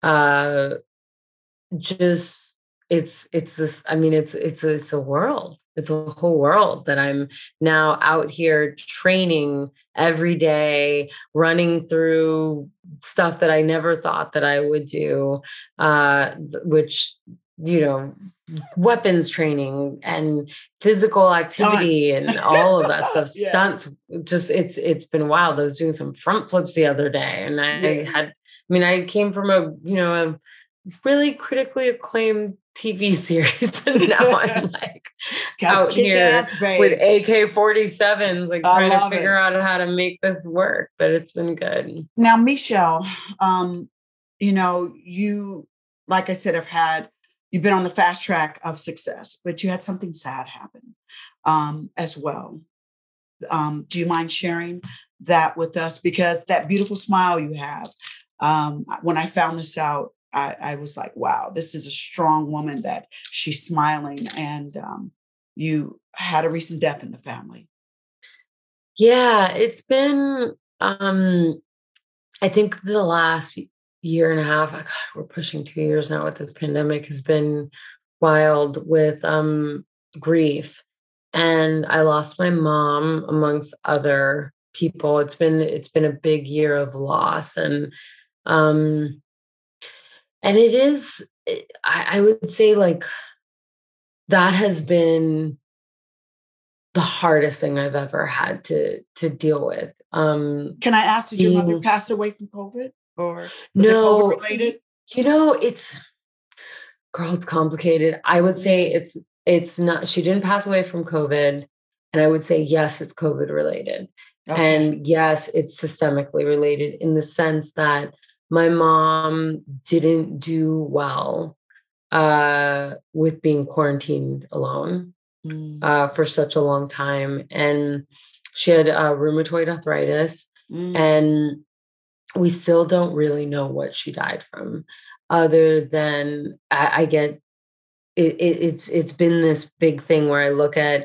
It's this, I mean, it's a world. It's a whole world that I'm now out here training every day, running through stuff that I never thought that I would do, which, weapons training and physical activity and all of that stuff. Yeah. Stunts. Just it's been wild. I was doing some front flips the other day, and I came from a really critically acclaimed TV series, and now I'm like out here with AK-47s, like trying to figure out how to make this work. But it's been good. Now, Michelle, you, like I said, you've been on the fast track of success, but you had something sad happen as well. Do you mind sharing that with us? Because that beautiful smile you have, when I found this out, I was like, wow, this is a strong woman that she's smiling. And you had a recent death in the family. Yeah, it's been, I think the last year and a half, God, we're pushing 2 years now with this pandemic, has been wild with grief. And I lost my mom amongst other people. It's been a big year of loss. Um and it is, I would say, like, that has been the hardest thing I've ever had to deal with. Can I ask, did your mother Being pass away from COVID, or was it COVID No, related? it's, girl, it's complicated. I would say it's not, she didn't pass away from COVID. And I would say, yes, it's COVID related. Okay. And yes, it's systemically related in the sense that my mom didn't do well with being quarantined alone for such a long time. And she had rheumatoid arthritis. And we still don't really know what she died from, other than I get it, it's been this big thing where I look at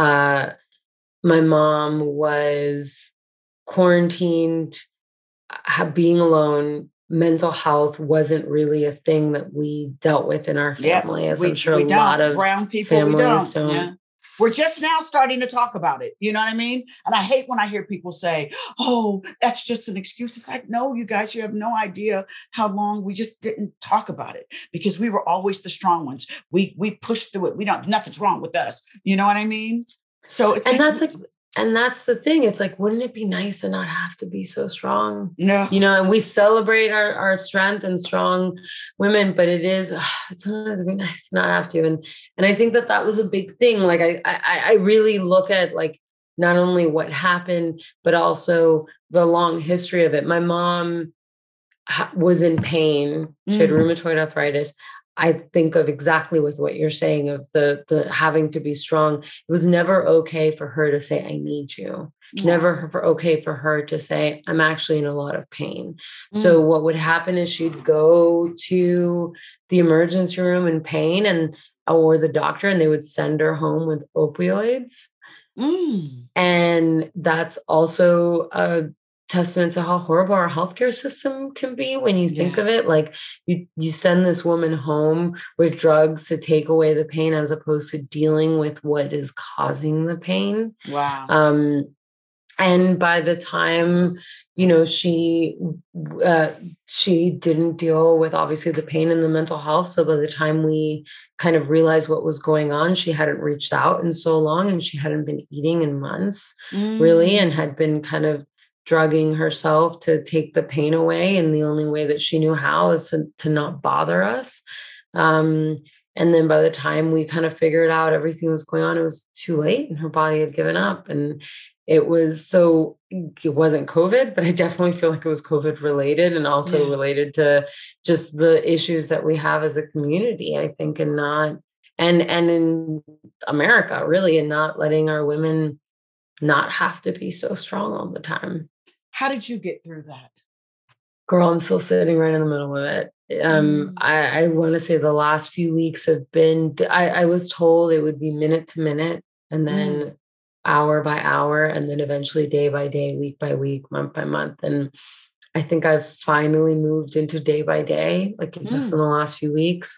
my mom was quarantined, being alone. Mental health wasn't really a thing that we dealt with in our family, as I'm sure a lot of brown people, families don't. Yeah. We're just now starting to talk about it. You know what I mean? And I hate when I hear people say, oh, that's just an excuse. It's like, no, you guys, you have no idea how long we just didn't talk about it, because we were always the strong ones. We pushed through it. Nothing's wrong with us. You know what I mean? So it's, and that's the thing. It's like, wouldn't it be nice to not have to be so strong? No. And we celebrate our strength and strong women, but it's sometimes be nice to not have to. And I think that was a big thing. Like, I really look at, like, not only what happened, but also the long history of it. My mom was in pain. She had rheumatoid arthritis. I think of exactly with what you're saying of the having to be strong. It was never okay for her to say, I need you. Never okay for her to say, I'm actually in a lot of pain. So what would happen is she'd go to the emergency room in pain or the doctor, and they would send her home with opioids. And that's also a testament to how horrible our healthcare system can be when you think of it. Like, you send this woman home with drugs to take away the pain, as opposed to dealing with what is causing the pain. Wow. And by the time, she didn't deal with, obviously, the pain and the mental health. So by the time we kind of realized what was going on, she hadn't reached out in so long, and she hadn't been eating in months, really, and had been kind of drugging herself to take the pain away. And the only way that she knew how is to not bother us. And then by the time we kind of figured out everything was going on, it was too late, and her body had given up. And it wasn't COVID, but I definitely feel like it was COVID related, and also related to just the issues that we have as a community, I think, and in America, really, and not letting our women not have to be so strong all the time. How did you get through that? Girl, I'm still sitting right in the middle of it. I want to say the last few weeks have been, I was told it would be minute to minute, and then hour by hour, and then eventually day by day, week by week, month by month. And I think I've finally moved into day by day, like just in the last few weeks.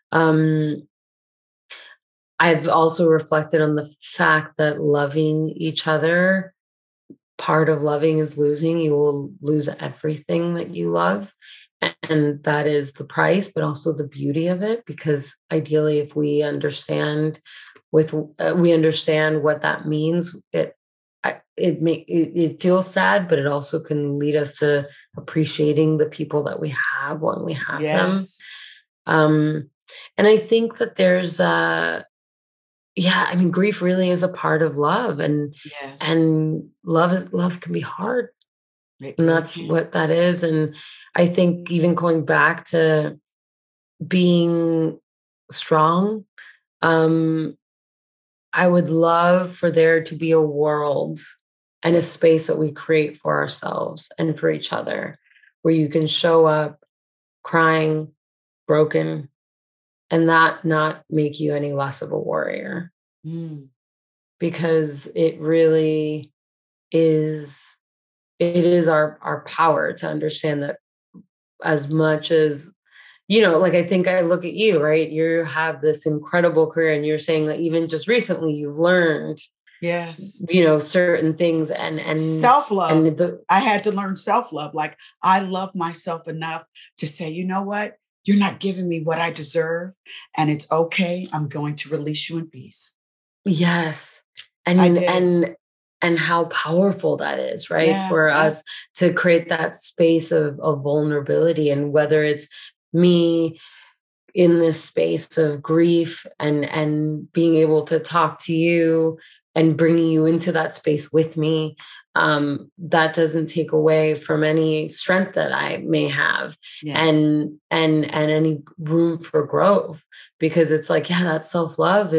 I've also reflected on the fact that loving each other, part of loving is losing. You will lose everything that you love. And that is the price, but also the beauty of it. Because ideally, if we understand what that means, it feels sad, but it also can lead us to appreciating the people that we have when we have them. And I think that there's grief really is a part of love, and love can be hard. And that's what that is. And I think even going back to being strong, I would love for there to be a world and a space that we create for ourselves and for each other, where you can show up crying, broken, and that not make you any less of a warrior. Because it really, it is our power to understand that as much as, like, I think I look at you, right? You have this incredible career, and you're saying that even just recently you've learned, yes, certain things and self-love. And I had to learn self-love. Like, I love myself enough to say, you know what? You're not giving me what I deserve, and it's okay. I'm going to release you in peace. Yes. And how powerful that is, right? For us to create that space of vulnerability, and whether it's me in this space of grief and being able to talk to you and bringing you into that space with me, that doesn't take away from any strength that I may have, and any room for growth, because it's like, that self-love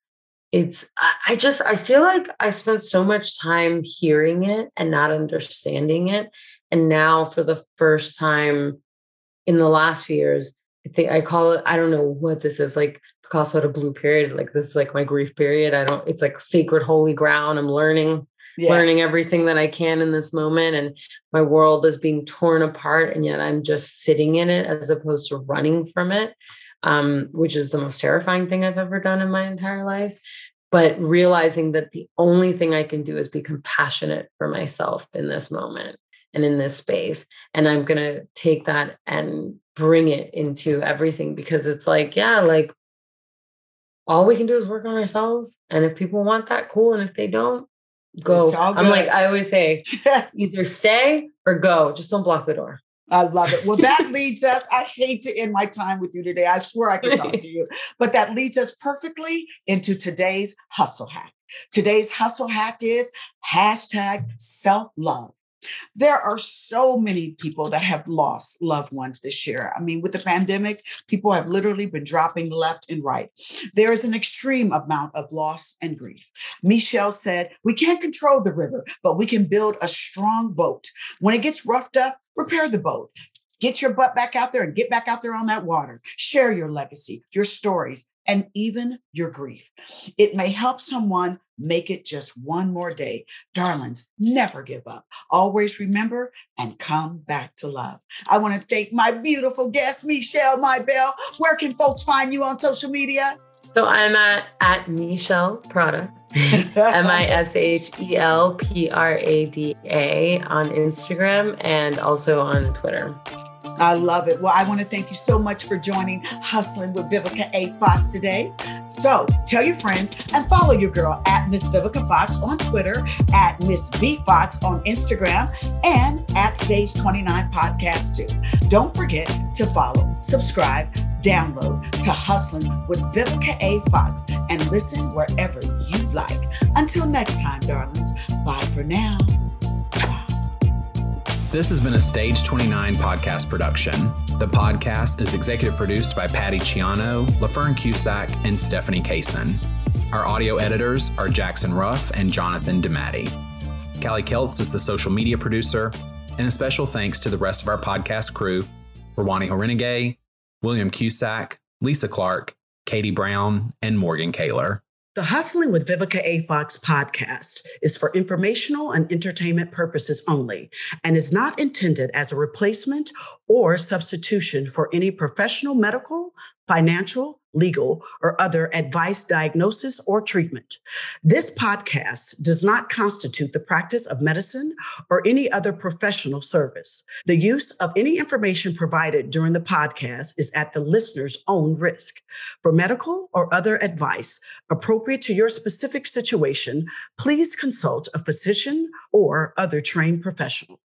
I feel like I spent so much time hearing it and not understanding it. And now, for the first time in the last few years, I think I call it, I don't know what this is, like Picasso had a blue period. Like, this is like my grief period. It's like sacred, holy ground. I'm learning everything that I can in this moment. And my world is being torn apart. And yet I'm just sitting in it as opposed to running from it. Which is the most terrifying thing I've ever done in my entire life. But realizing that the only thing I can do is be compassionate for myself in this moment and in this space. And I'm going to take that and bring it into everything, because it's like, all we can do is work on ourselves. And if people want that, cool. And if they don't, go. I'm like, I always say, either stay or go. Just don't block the door. I love it. Well, that leads us, I hate to end my time with you today. I swear I could talk to you, but that leads us perfectly into today's hustle hack. Today's hustle hack is #self-love. There are so many people that have lost loved ones this year. I mean, with the pandemic, people have literally been dropping left and right. There is an extreme amount of loss and grief. Michelle said, we can't control the river, but we can build a strong boat. When it gets roughed up, repair the boat. Get your butt back out there and get back out there on that water. Share your legacy, your stories, and even your grief. It may help someone make it just one more day. Darlings, never give up. Always remember and come back to love. I want to thank my beautiful guest, Michelle Mybelle. Where can folks find you on social media? So I'm at Michelle Prada, MISHELPRADA on Instagram and also on Twitter. I love it. Well, I want to thank you so much for joining Hustling with Vivica A. Fox today. So tell your friends and follow your girl at Miss Vivica Fox on Twitter, at Miss V Fox on Instagram, and at Stage 29 Podcast too. Don't forget to follow, subscribe, download to Hustling with Vivica A. Fox and listen wherever you like. Until next time, darlings. Bye for now. This has been a Stage 29 podcast production. The podcast is executive produced by Patty Ciano, LaFern Cusack, and Stephanie Kaysen. Our audio editors are Jackson Ruff and Jonathan DeMatti. Callie Keltz is the social media producer, and a special thanks to the rest of our podcast crew, Rawani Horenegay, William Cusack, Lisa Clark, Katie Brown, and Morgan Kaler. The Hustling with Vivica A. Fox podcast is for informational and entertainment purposes only and is not intended as a replacement or substitution for any professional medical, financial, legal, or other advice, diagnosis, or treatment. This podcast does not constitute the practice of medicine or any other professional service. The use of any information provided during the podcast is at the listener's own risk. For medical or other advice appropriate to your specific situation, please consult a physician or other trained professional.